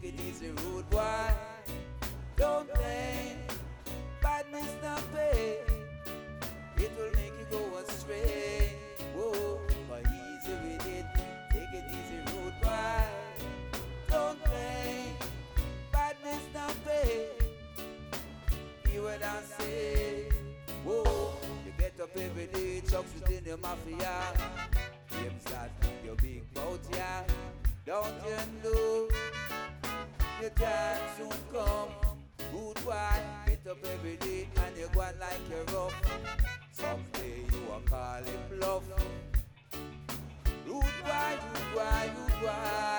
Take it easy, rude boy. Don't play. Badness not pay. It will make you go astray. Whoa, but easy with it. Take it easy, rude boy. Don't play. Badness not pay. Hear what I say. Whoa, you get up every day, chucks it in your mafia. Games that your big boat, yeah. Don't you know your time soon come? Good boy, get up every day and you go on like you're rough. Someday you are calling bluff. Rude boy, rude boy, rude boy.